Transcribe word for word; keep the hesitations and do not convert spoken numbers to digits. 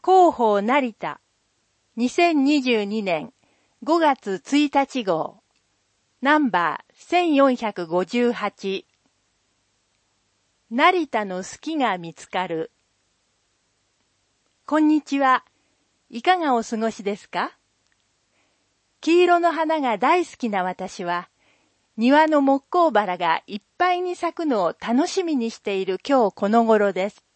広報成田にせんにじゅうにねんごがつついたち号ナンバーせんよんひゃくごじゅうはち成田の好きが見つかる。こんにちは。いかがお過ごしですか？黄色の花が大好きな私は、庭の木工バラがいっぱいに咲くのを楽しみにしている今日この頃です。